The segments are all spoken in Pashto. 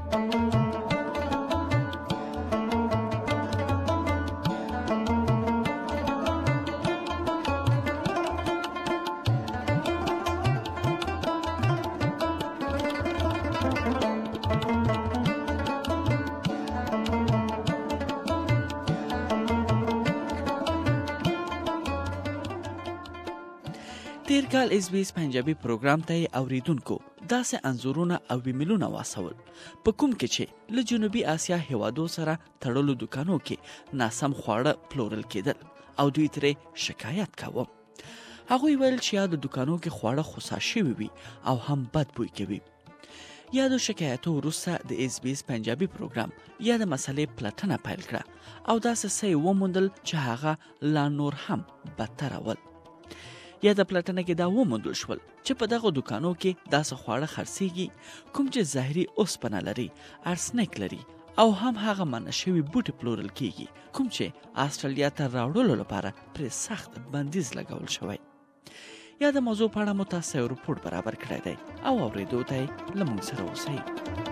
تیر کال اس بي اس پنجابي پروګرام ته اوریدونکو داسې انځورونه او ایمیلونه واسول په کوم کې چې له جنوبي آسیا هیوادو سره تړلو دکانو کې ناسم خواړه پلورل کېدل او دوی ترې شکایت کاوه. هغوی ویل چې یا د دکانو کې خواړه خسا شوي وي او هم بد بوی کوي. یا د شکایتو وروسته د اس بي اس پنجابي پروګرام یا د مسلې پلټنه پیل کړه او داسې څه وموندل چې هغه لا نور هم بدتر ول. یا د پلټنه کې دا وموندل شول چې په دغه دکانو کې داسې خواړه خرڅېږي کوم چې ظاهري اوسپنه لري، ارسنیک لري او هم هغه منع شوي بوټي پلورل کېږي کوم چې استرالیا ته راوړلو لپاره پرې سخت بندیز لګول شوی. یا د موضوع په اړه مو تاسو یو رپورټ برابر کړی دی او اورېدو ته یې له موږ سره اوسئ.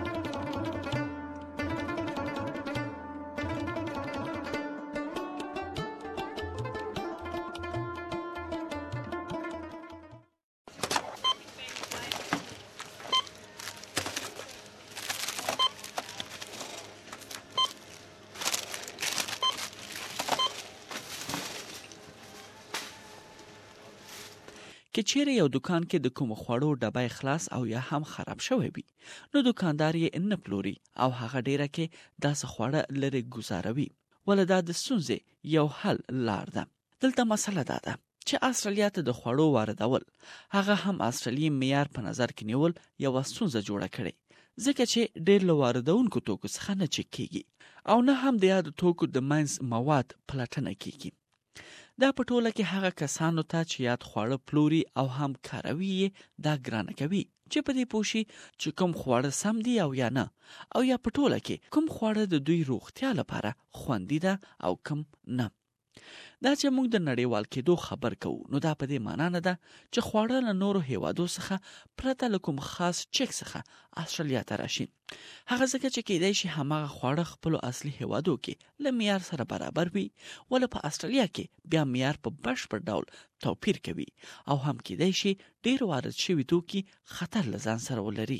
که چیرې یو دکان کې د کوم خوړو ډبای خلاص او یا هم خراب شوی وي نو دکاندار یې نه پلوري او هغه ډیره کې داسې خواړه لري گزاروي ولې دا د ستونزې یو حل لار ده. دلته مسله دا ده چې استرالیا ته د خوړو واردول هغه هم استرالیي معیار په نظر کې نیول یو ستونزه جوړه کړي ځکه چې ډېر له واردونکو توکو څخه نه چک کیږي او نه هم د یاد توکو د منځ مواد پلټنه کیږي. دا په ټوله کې هغه کسانو ته چې یاد خواړه پلوري او هم کاروي دا ګرانه کوي چې په دې پوه شي چې کوم خواړه سم دي او یا نه او یا په ټوله کې کوم خواړه د دوی روغتیا لپاره خوندي ده او کوم نه. دا چې موږ د نړیوال کېدو خبر کوو نو دا په دې معنا نه ده چې خواړه له نورو هیوادو څخه پرته له کوم خاص چک څخه استرالیا ته راشي. هغه ځکه چې کېدای شي هماغه خواړه خپلو اصلي هیوادو کې له معیار سره برابر وي ولې په استرالیا کې بیا معیار په بشپړ ډول توپیر کوي او هم کېدای شي ډېر وارد شوي توکي خطر له ځان سره ولري.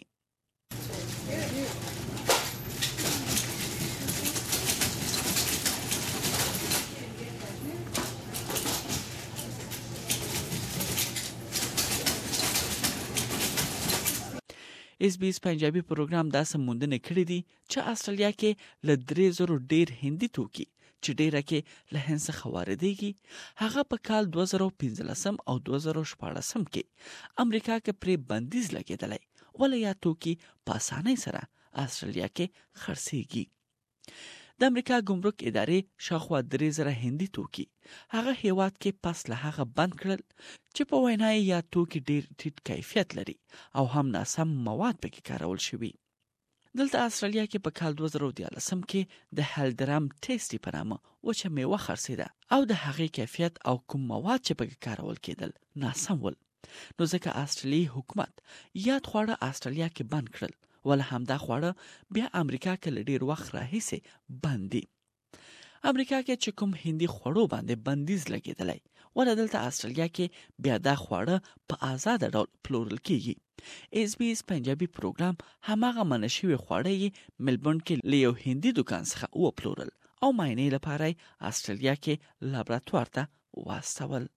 اس بي اس پنجابي پروګرام داسې موندنې کړې دي چې استرالیا کې له 3000 ډیر هندي توکي چې ډیره کې له هند څخه واردېږي هغه په کال 2015 او 2014 کې امریکا کې پرې بندیز لګېدلی ولې یا توکي په اسانۍ سره استرالیا کې خرڅېږي. د امریکا ګمرک ادارې شاوخوا 3000 هندي توکي هغه هیواد کې پس له هغه بند کړل چې په وینا یې یا توکي ډیر ټیټ کیفیت لري او هم ناسم مواد پکې کارول شوي. دلته استرالیا کې په کال 2013 کې د هلدرام ټیسټي په نامه وچه میوه خرڅېده او د هغې کیفیت او کوم مواد چې پکې کارول کېدل ناسم ول نو ځکه استرالیي حکومت یاد خواړه استرالیا کې بند کړل ول همدا خواړه بیا امریکا کې له ډیر وخت راهیسې بند دي. امریکا کې چې کوم هندي خوړو باندې بندیز لګېدلی ول دلته استرالیا کې بیا دا خواړه په آزاد ډول پلورل کیږي. اس بي اس پنجابي پروګرام هماغه منع شوي خواړه یې ملبورن کې له یو هندي دکان څخه وپلورل او معاینې لپاره استرالیا کې لابراتوار ته واستول.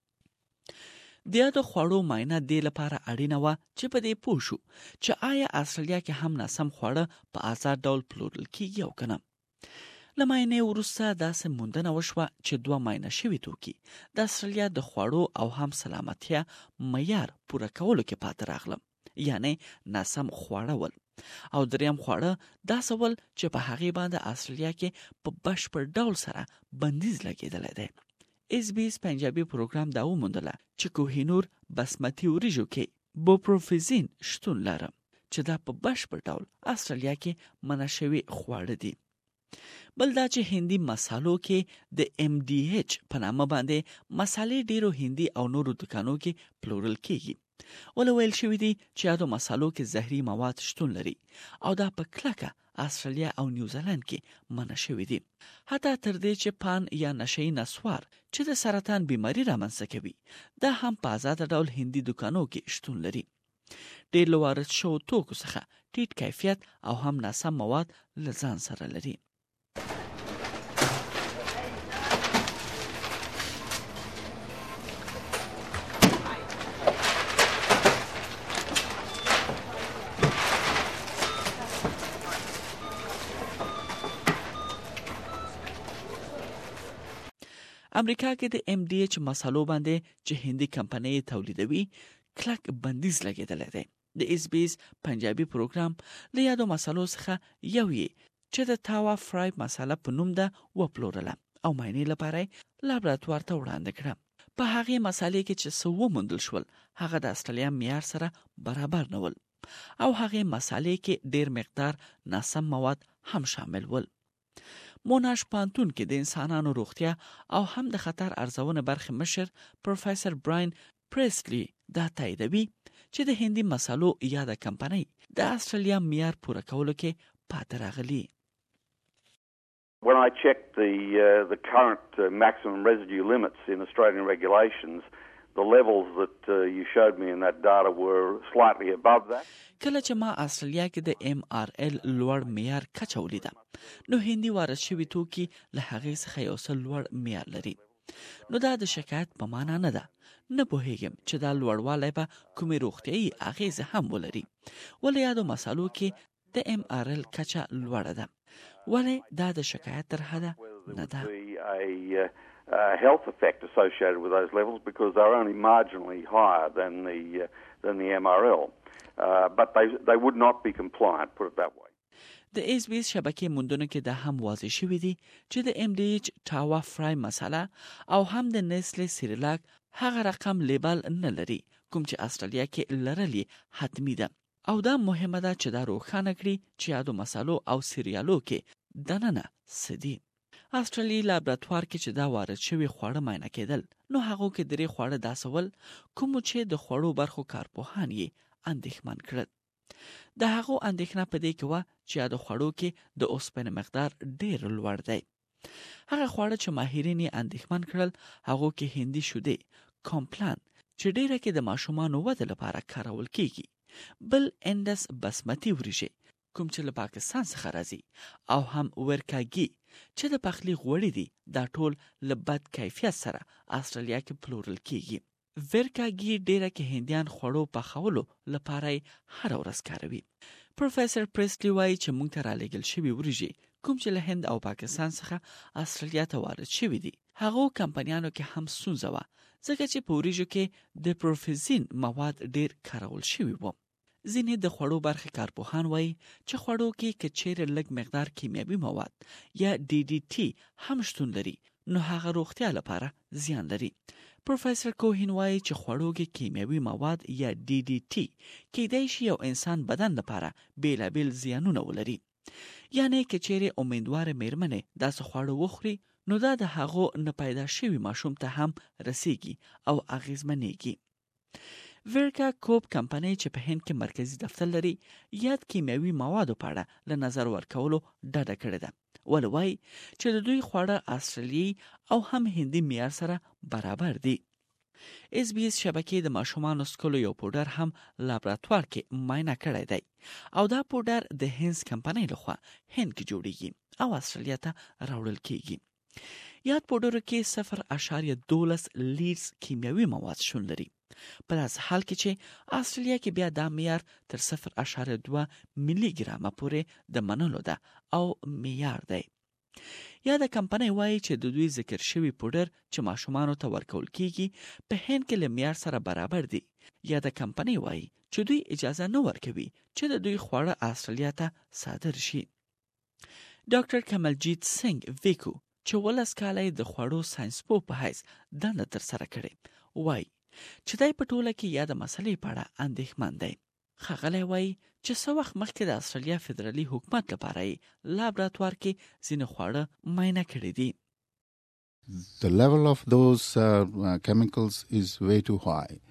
د یادو خوړو معاینه دې لپاره اړینه وه چې په دې پوه شو چې آیا استرالیا کې هم ناسم خواړه په آزاد ډول پلورل کیږي او که نه. له معاینې وروسته داسې موندنه وشوه چې 2 معاینه شوي توکي د استرالیا د خوړو او هم سلامتیا معیار پوره کولو کې پاتې راغلم یعنی ناسم خواړه ول او دریم خواړه داسې ول چې په هغې باندې استرالیا کې په بشپړ ډول سره بندیز لګېدلی دی. اس بي اس پنجابي پروګرام دا وموندله چې کوهینور بسمتي وریجو کې بوپروفیزین شتون لري چې دا په بشپړ ډول استرالیا کې منع شوي خواړه دي. بل دا چې هندي مسالو کې د MDH په نامه باندې مسالې ډیرو هندي او نورو دکانو کې پلورل کیږي ولې ویل شوي دي چې یادو مسالو کې زهري مواد شتون لري او دا په کلکه استرالیا او نیوزیلند کې منع شوي دي. حتی تر دې چې پان یا نشه‌یي نسوار چې د سرطان بیماری رامنځته کوي دا هم په آزاد ډول هندي دکانو کې شتون لري. ډېر له وارد شوو توکو څخه ټیټ کیفیت او هم ناسم مواد له ځان سره لري. امریکا کې د ام ډي ایچ مسالو باندې چې هندي کمپنۍ تولیدوي کلک بندیز لګیدلی دی. د اس بي اس پنجابي پروګرام له یادو مسالو څخه یو یې چې د تاوا فرای مساله په نوم ده وپلورله او معاینې لپاره لابراتوار ته وړاندې کړه. په هغې مسالې کې چې څه وموندل شول هغه د استرالیا معیار سره برابر نه ول او هغې مسالې کې ډېر مقدار ناسم مواد هم شامل ول. موناش پانتون کې د انسانانو روغتیا او هم د خطر ارزونه برخه مشر پروفیسور براین پریسلی دا تاییدوي چې د هندي مسالو یا د کمپنۍ د استرالیا معیار پوره کولو کې پاتې راغلي. When I checked the current maximum residue limits in Australian regulations, the levels that you showed me in that data were slightly above that. کله چې ما استرالیا کې د ام آر ال لوړ معیار کچه ولیده نو هندي وارد شوي توکي له هغې څخه یو څه لوړ معیار لري. نو دا د شکایت په معنا نه ده. نه پوهیږم چې دا لوړوالی به کومې روغتیایي اغیزې هم ولري. ولې یادو مسالو کې د ام آر ال کچه لوړه ده. ولې دا د شکایت تر حده نه ده. Health effect associated with those levels because they're only marginally higher than the MRL, but they would not be compliant, put it that way. د اس بي اس شبکې موندنو کې دا هم واضح شوی دی چې د ام ډي ایچ تاوا فرای مساله او هم د نیسلې سیریلاک هغه رقم لیبل نه لري کوم چې استرالیا کې لرلي حتمی ده او دا مهمه ده چې دا روښانه کړي چې یادو مسالو او سیریالو کې دننه سدي. استرالی لابراتوار کې چې دا وارد شوی خواړه معاینه کېدل نو هغه کې درې خواړه داسول کوم چې د خوړو برخو کارپوهان یې اندېښمن کړل. د هغو اندېښنه په دې کې وه چې د خوړو کې د اوسپنې مقدار ډېر لوړ دی. هغه خواړه چې ماهرین یې اندېښمن کړل هغو کې هندي شیدې کامپلان چې ډېره کې د ماشومانو وده لپاره کارول کېږي، بل انډس بسمتي وریژې کوم چې له پاکستان څخه راځي او هم ورکاګي چې د پخلي غوړي دي دا ټول له بد کیفیت سره استرالیا کې پلورل کېږي. ورکاګي ډېره کې هندیان خوړو پخولو لپاره هر ورځ کاروي. پروفیسور پریسلی وایي چې موږ ته رالیږل شوي وریژې کوم چې له هند او پاکستان څخه استرالیا ته وارد شوي دي هغو کمپنیانو کې هم ستونزه وه ځکه چې په وریژو کې د پروفیزین مواد ډېر کارول شوي وو. ځینې د خوړو برخې کارپوهان وایي چې خوړو کې که چیرې لږ مقدار کیمیاوي مواد یا ډي ډي ټي هم شتون لري نو هغه روغتیا لپاره زیان لري. پروفیسور کوهین وایي چې خوړو کې کیمیاوي مواد یا ډي ډي ټي کیدای شي یو انسان بدن لپاره بیلابیل زیانونه ولري. یعنی که چیرې امیدواره میرمنې داسې خواړه وخوري نو دا د هغو نه پیدا شوي ماشوم ته هم رسیږي او اغیزمنېږي. ورکا کوپ کمپنۍ چې په هند کې مرکزی دفتر لري یاد کیمیاوي موادو په اړه له نظر ورکولو ډډه کړې ده. ولې وایي چې د دوی خواړه استرالیایي او هم هندي معیار سره برابر دي. اس بي اس شبکې د ماشومانو سکلو یو پوډر هم لابراتوار کې معاینه کړی دی او دا پوډر د هینز کمپنۍ لخوا هند کې جوړیږي او استرالیا ته راوړل کیږي. یاد پوډر کې 0.12 لیټر کیمیاوي مواد شون لري. په داسې حال کې چې استرالیا کې بیا دا معیار تر 0.2 ملي ګرامه پورې د منلو ده او معیار دی. یا د کمپنۍ وایي چې د دوی ذکر شوی پوډر چې ماشومانو ته ورکول کیږي په هند کې له معیار سره برابر دی. یا د کمپنۍ وایي چې دوی اجازه نه ورکوي چې د دوی خواړه استرالیا ته صادر شي. ډاکټر کملجیت سنگ ویکو چې 18 کاله د خوړو ساينسپوه په حیث دنده ترسره کړې وایي چې دای په ټوله کې یا د مسلې په اړه اندېښمن دی. ښاغلی وایي چې څه وخت مخکې د استرالیا فدرالي حکومت لپاره یې لابراتوار کې ځینې خواړه معاینه کړي دي. The level of those chemicals is way too high.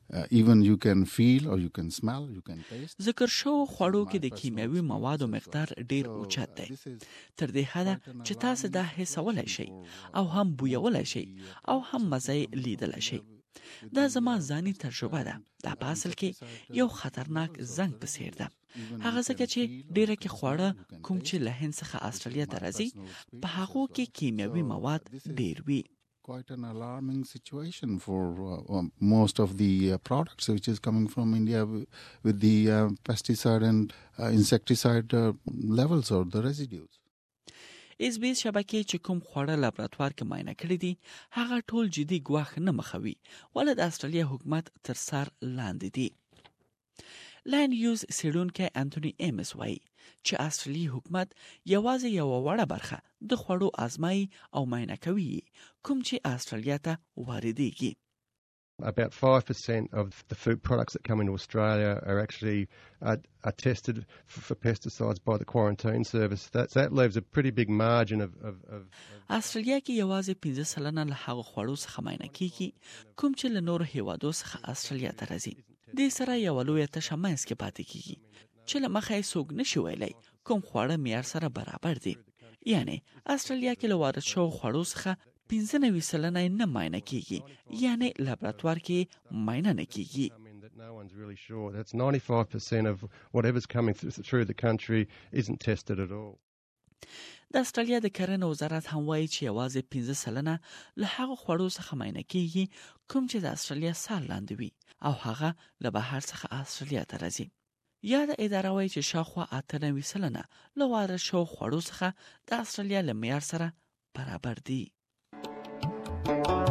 Even you can feel or you can smell, you can taste. ذکر شو خوړو کې د کیمیاوي موادو مقدار ډیر اوچت دی تر دې حده چې تاسو دا حسولای شئ او هم بویولای شئ او هم مزه لیدلای شئ. دا زما ځاني تجربه ده. دا په اصل کې یو خطرناک زنګ په څیر ده. هغه ځکه چې ډیره کې خواړه کوم چې له هند څخه استرالیا ته راځي په هغو کې کیمیاوي مواد ډیر وي. Quite an alarming situation for most of the products which is coming from India with the pesticide and insecticide levels or the residues. SBS شبکې چې کوم خواړه لابراتوار کې معاینه کړي دي هغه ټول جدي ګواښ نه مخوي ولې د استرالیا حکومت تر سر لاندې دي. لاین یوز سیډونکي انټونی ایمس وایي چې استرالی حکومت یوازې یو وړه برخه د خوړو آزمایي او معاینه کوي کوم چې استرالیا ته واردېږي. About 5% of the food products that come into Australia are actually are tested for pesticides by the quarantine service. That leaves a pretty big margin of استرالیا کې یوازې 15% له هغو خوړو څخه معاینه کیږي کوم چې له نورو هیوادو څخه استرالیا ته راځي. دې سره یو لویه تشه منځ کې پاتې کیږي چې له مخې څوک نشي ویلی کوم خواړه معیار سره برابر دي. یعنی استرالیا کې له وارد شوو خوړو څخه 95% نه معاینه کیږي یعنی لابراتوار کې معاینه نه کیږي. No one's really sure. That's 95% of whatever's coming through the country isn't tested at all. د استرالیا د کرنې وزارت هم وایي چې یوازې 15% له هغو خوړو څخه معاینه کیږي کوم چې د استرالیا سر لاندې وي او هغه له بهر څخه استرالیا ته راځي. یا د اداره وایي چې شاوخوا 98% له وارد شوو خوړو څخه د استرالیا له معیار سره برابر دي.